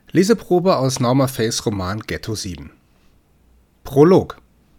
Leseprobe aus Norma Fays Roman Ghetto 7. Prolog.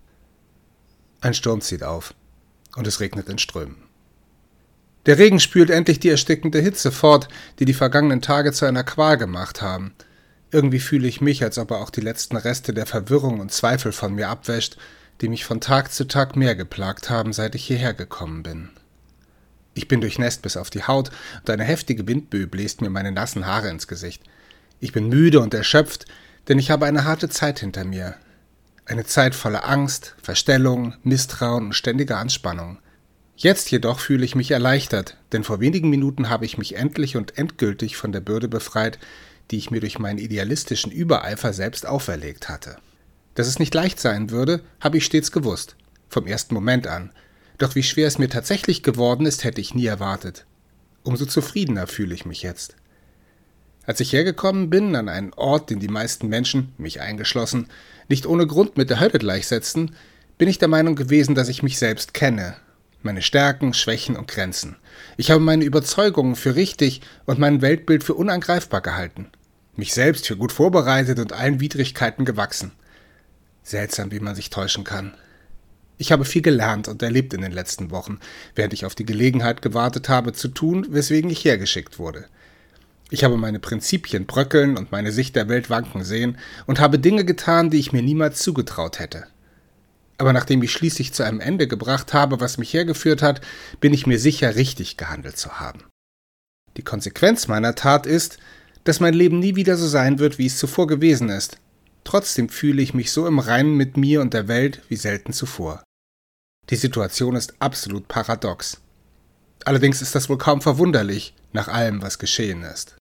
Ein Sturm zieht auf und es regnet in Strömen. Der Regen spült endlich die erstickende Hitze fort, die die vergangenen Tage zu einer Qual gemacht haben. Irgendwie fühle ich mich, als ob er auch die letzten Reste der Verwirrung und Zweifel von mir abwäscht, die mich von Tag zu Tag mehr geplagt haben, seit ich hierher gekommen bin. Ich bin durchnässt bis auf die Haut und eine heftige Windböe bläst mir meine nassen Haare ins Gesicht. Ich bin müde und erschöpft, denn ich habe eine harte Zeit hinter mir. Eine Zeit voller Angst, Verstellung, Misstrauen und ständiger Anspannung. Jetzt jedoch fühle ich mich erleichtert, denn vor wenigen Minuten habe ich mich endlich und endgültig von der Bürde befreit, die ich mir durch meinen idealistischen Übereifer selbst auferlegt hatte. Dass es nicht leicht sein würde, habe ich stets gewusst, vom ersten Moment an. Doch wie schwer es mir tatsächlich geworden ist, hätte ich nie erwartet. Umso zufriedener fühle ich mich jetzt. Als ich hergekommen bin, an einen Ort, den die meisten Menschen, mich eingeschlossen, nicht ohne Grund mit der Hölle gleichsetzen, bin ich der Meinung gewesen, dass ich mich selbst kenne, meine Stärken, Schwächen und Grenzen. Ich habe meine Überzeugungen für richtig und mein Weltbild für unangreifbar gehalten, mich selbst für gut vorbereitet und allen Widrigkeiten gewachsen. Seltsam, wie man sich täuschen kann. Ich habe viel gelernt und erlebt in den letzten Wochen, während ich auf die Gelegenheit gewartet habe zu tun, weswegen ich hergeschickt wurde. Ich habe meine Prinzipien bröckeln und meine Sicht der Welt wanken sehen und habe Dinge getan, die ich mir niemals zugetraut hätte. Aber nachdem ich schließlich zu einem Ende gebracht habe, was mich hergeführt hat, bin ich mir sicher, richtig gehandelt zu haben. Die Konsequenz meiner Tat ist, dass mein Leben nie wieder so sein wird, wie es zuvor gewesen ist. Trotzdem fühle ich mich so im Reinen mit mir und der Welt wie selten zuvor. Die Situation ist absolut paradox. Allerdings ist das wohl kaum verwunderlich, nach allem, was geschehen ist.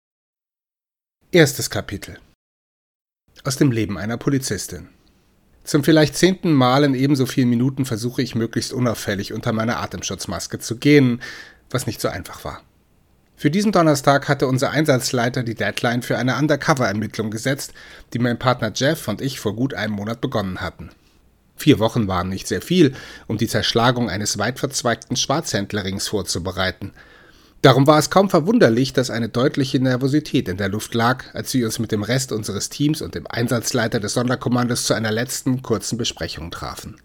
Erstes Kapitel. Aus dem Leben einer Polizistin. Zum vielleicht 10. Mal in ebenso vielen Minuten versuche ich möglichst unauffällig unter meiner Atemschutzmaske zu gehen, was nicht so einfach war. Für diesen Donnerstag hatte unser Einsatzleiter die Deadline für eine Undercover-Ermittlung gesetzt, die mein Partner Jeff und ich vor gut einem Monat begonnen hatten. 4 Wochen waren nicht sehr viel, um die Zerschlagung eines weit verzweigten Schwarzhändlerrings vorzubereiten. Darum war es kaum verwunderlich, dass eine deutliche Nervosität in der Luft lag, als wir uns mit dem Rest unseres Teams und dem Einsatzleiter des Sonderkommandos zu einer letzten, kurzen Besprechung trafen.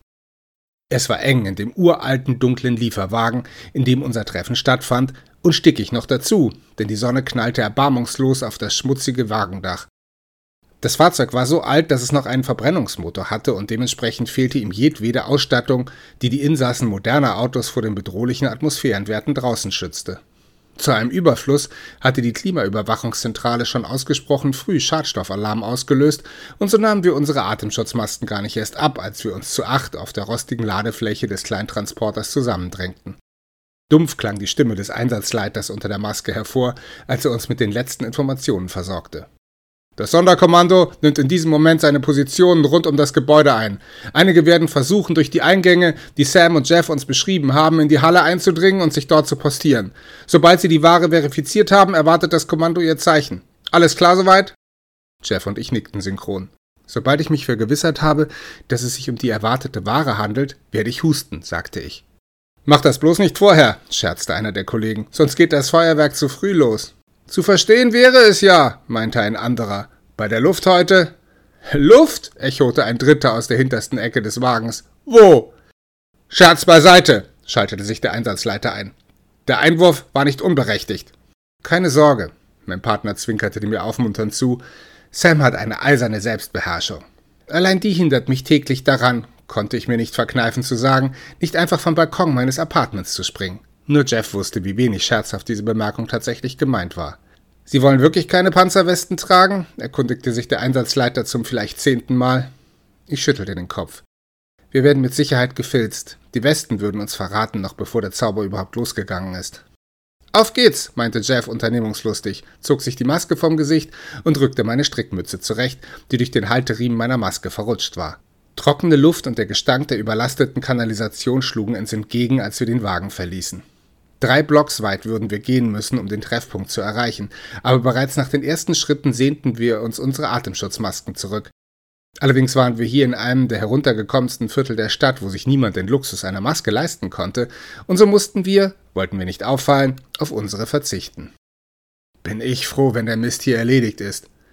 Es war eng in dem uralten, dunklen Lieferwagen, in dem unser Treffen stattfand, und stickig noch dazu, denn die Sonne knallte erbarmungslos auf das schmutzige Wagendach. Das Fahrzeug war so alt, dass es noch einen Verbrennungsmotor hatte und dementsprechend fehlte ihm jedwede Ausstattung, die die Insassen moderner Autos vor den bedrohlichen Atmosphärenwerten draußen schützte. Zu einem Überfluss hatte die Klimaüberwachungszentrale schon ausgesprochen früh Schadstoffalarm ausgelöst und so nahmen wir unsere Atemschutzmasken gar nicht erst ab, als wir uns zu 8 auf der rostigen Ladefläche des Kleintransporters zusammendrängten. Dumpf klang die Stimme des Einsatzleiters unter der Maske hervor, als er uns mit den letzten Informationen versorgte. Das Sonderkommando nimmt in diesem Moment seine Positionen rund um das Gebäude ein. Einige werden versuchen, durch die Eingänge, die Sam und Jeff uns beschrieben haben, in die Halle einzudringen und sich dort zu postieren. Sobald sie die Ware verifiziert haben, erwartet das Kommando ihr Zeichen. Alles klar soweit? Jeff und ich nickten synchron. Sobald ich mich vergewissert habe, dass es sich um die erwartete Ware handelt, werde ich husten, sagte ich. Mach das bloß nicht vorher, scherzte einer der Kollegen, sonst geht das Feuerwerk zu früh los. Zu verstehen wäre es ja, meinte ein anderer. Bei der Luft heute? Luft? Echote ein Dritter aus der hintersten Ecke des Wagens. Wo? Scherz beiseite, schaltete sich der Einsatzleiter ein. Der Einwurf war nicht unberechtigt. Keine Sorge, mein Partner zwinkerte mir aufmunternd zu. Sam hat eine eiserne Selbstbeherrschung. Allein die hindert mich täglich daran, konnte ich mir nicht verkneifen zu sagen, nicht einfach vom Balkon meines Apartments zu springen. Nur Jeff wusste, wie wenig scherzhaft diese Bemerkung tatsächlich gemeint war. »Sie wollen wirklich keine Panzerwesten tragen?« erkundigte sich der Einsatzleiter zum vielleicht 10. Mal. Ich schüttelte den Kopf. »Wir werden mit Sicherheit gefilzt. Die Westen würden uns verraten, noch bevor der Zauber überhaupt losgegangen ist.« »Auf geht's«, meinte Jeff unternehmungslustig, zog sich die Maske vom Gesicht und rückte meine Strickmütze zurecht, die durch den Halterriemen meiner Maske verrutscht war. Trockene Luft und der Gestank der überlasteten Kanalisation schlugen uns entgegen, als wir den Wagen verließen. 3 Blocks weit würden wir gehen müssen, um den Treffpunkt zu erreichen, aber bereits nach den ersten Schritten sehnten wir uns unsere Atemschutzmasken zurück. Allerdings waren wir hier in einem der heruntergekommensten Viertel der Stadt, wo sich niemand den Luxus einer Maske leisten konnte, und so mussten wir, wollten wir nicht auffallen, auf unsere verzichten. »Bin ich froh, wenn der Mist hier erledigt ist«,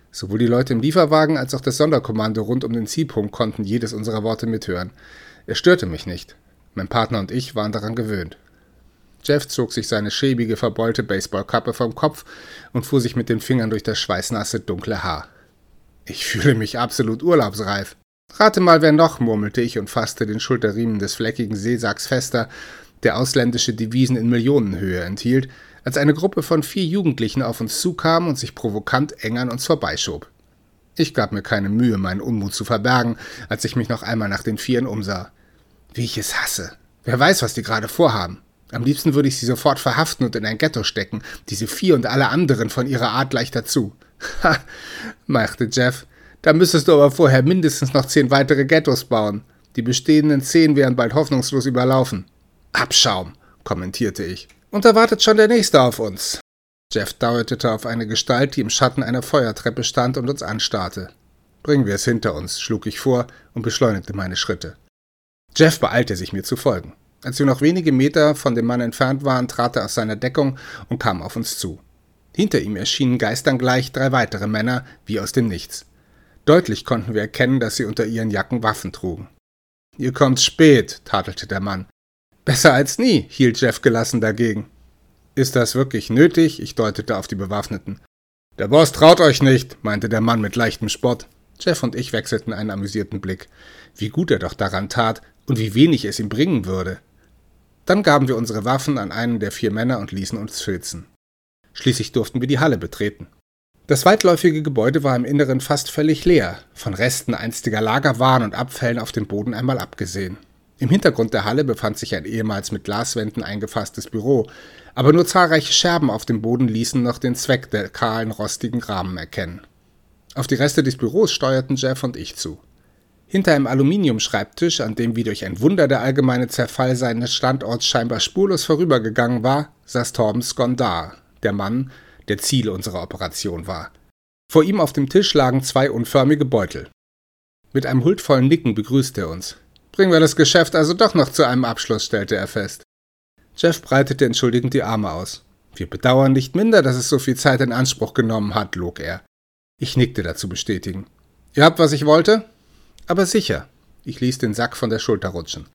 Sowohl die Leute im Lieferwagen als auch das Sonderkommando rund um den Zielpunkt konnten jedes unserer Worte mithören. Er störte mich nicht. Mein Partner und ich waren daran gewöhnt. Jeff zog sich seine schäbige, verbeulte Baseballkappe vom Kopf und fuhr sich mit den Fingern durch das schweißnasse, dunkle Haar. Ich fühle mich absolut urlaubsreif. Rate mal, wer noch, murmelte ich und fasste den Schulterriemen des fleckigen Seesacks fester, der ausländische Devisen in Millionenhöhe enthielt, als eine Gruppe von 4 Jugendlichen auf uns zukam und sich provokant eng an uns vorbeischob. Ich gab mir keine Mühe, meinen Unmut zu verbergen, als ich mich noch einmal nach den Vieren umsah. Wie ich es hasse. Wer weiß, was die gerade vorhaben. Am liebsten würde ich sie sofort verhaften und in ein Ghetto stecken, diese 4 und alle anderen von ihrer Art gleich dazu. Ha, machte Jeff, da müsstest du aber vorher mindestens noch 10 weitere Ghettos bauen. Die bestehenden 10 wären bald hoffnungslos überlaufen. Abschaum, kommentierte ich. Und da wartet schon der Nächste auf uns. Jeff deutete auf eine Gestalt, die im Schatten einer Feuertreppe stand und uns anstarrte. Bringen wir es hinter uns, schlug ich vor und beschleunigte meine Schritte. Jeff beeilte sich, mir zu folgen. Als wir noch wenige Meter von dem Mann entfernt waren, trat er aus seiner Deckung und kam auf uns zu. Hinter ihm erschienen geistern gleich 3 weitere Männer, wie aus dem Nichts. Deutlich konnten wir erkennen, dass sie unter ihren Jacken Waffen trugen. »Ihr kommt spät«, tadelte der Mann. »Besser als nie«, hielt Jeff gelassen dagegen. »Ist das wirklich nötig?« Ich deutete auf die Bewaffneten. »Der Boss traut euch nicht«, meinte der Mann mit leichtem Spott. Jeff und ich wechselten einen amüsierten Blick. Wie gut er doch daran tat und wie wenig es ihm bringen würde. Dann gaben wir unsere Waffen an einen der 4 Männer und ließen uns filzen. Schließlich durften wir die Halle betreten. Das weitläufige Gebäude war im Inneren fast völlig leer, von Resten einstiger Lagerwaren und Abfällen auf dem Boden einmal abgesehen. Im Hintergrund der Halle befand sich ein ehemals mit Glaswänden eingefasstes Büro, aber nur zahlreiche Scherben auf dem Boden ließen noch den Zweck der kahlen, rostigen Rahmen erkennen. Auf die Reste des Büros steuerten Jeff und ich zu. Hinter einem Aluminiumschreibtisch, an dem wie durch ein Wunder der allgemeine Zerfall seines Standorts scheinbar spurlos vorübergegangen war, saß Torben Skondar, der Mann, der Ziel unserer Operation war. Vor ihm auf dem Tisch lagen 2 unförmige Beutel. Mit einem huldvollen Nicken begrüßte er uns. »Bringen wir das Geschäft also doch noch zu einem Abschluss«, stellte er fest. Jeff breitete entschuldigend die Arme aus. »Wir bedauern nicht minder, dass es so viel Zeit in Anspruch genommen hat«, log er. Ich nickte dazu bestätigend. »Ihr habt, was ich wollte?« »Aber sicher.« Ich ließ den Sack von der Schulter rutschen.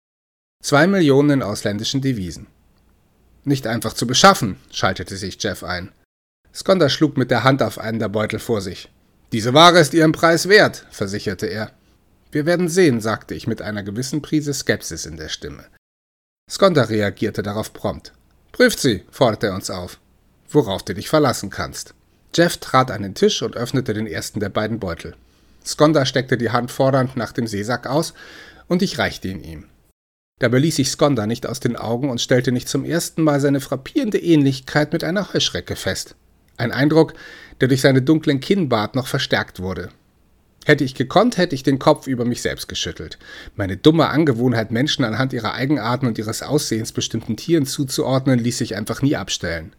2 Millionen in ausländischen Devisen. »Nicht einfach zu beschaffen«, schaltete sich Jeff ein. Skondar schlug mit der Hand auf einen der Beutel vor sich. »Diese Ware ist ihren Preis wert«, versicherte er. »Wir werden sehen«, sagte ich mit einer gewissen Prise Skepsis in der Stimme. Skondar reagierte darauf prompt. »Prüft sie«, forderte er uns auf. »Worauf du dich verlassen kannst.« Jeff trat an den Tisch und öffnete den ersten der beiden Beutel. Skondar steckte die Hand fordernd nach dem Seesack aus und ich reichte ihn ihm. Dabei ließ ich Skondar nicht aus den Augen und stellte nicht zum ersten Mal seine frappierende Ähnlichkeit mit einer Heuschrecke fest. Ein Eindruck, der durch seinen dunklen Kinnbart noch verstärkt wurde. Hätte ich gekonnt, hätte ich den Kopf über mich selbst geschüttelt. Meine dumme Angewohnheit, Menschen anhand ihrer Eigenarten und ihres Aussehens bestimmten Tieren zuzuordnen, ließ sich einfach nie abstellen.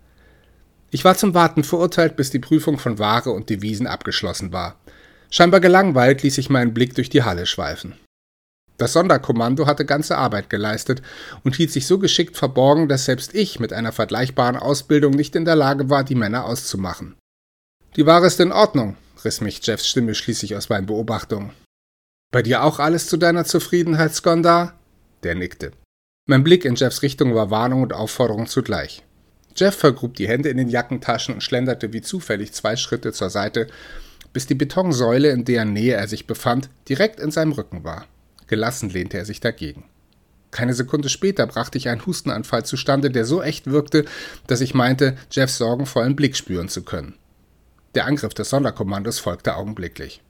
Ich war zum Warten verurteilt, bis die Prüfung von Ware und Devisen abgeschlossen war. Scheinbar gelangweilt ließ ich meinen Blick durch die Halle schweifen. Das Sonderkommando hatte ganze Arbeit geleistet und hielt sich so geschickt verborgen, dass selbst ich mit einer vergleichbaren Ausbildung nicht in der Lage war, die Männer auszumachen. »Die Ware ist in Ordnung«, riss mich Jeffs Stimme schließlich aus meinen Beobachtungen. »Bei dir auch alles zu deiner Zufriedenheit, Skondar?« Der nickte. Mein Blick in Jeffs Richtung war Warnung und Aufforderung zugleich. Jeff vergrub die Hände in den Jackentaschen und schlenderte wie zufällig 2 Schritte zur Seite, bis die Betonsäule, in deren Nähe er sich befand, direkt in seinem Rücken war. Gelassen lehnte er sich dagegen. Keine Sekunde später brachte ich einen Hustenanfall zustande, der so echt wirkte, dass ich meinte, Jeffs sorgenvollen Blick spüren zu können. Der Angriff des Sonderkommandos folgte augenblicklich.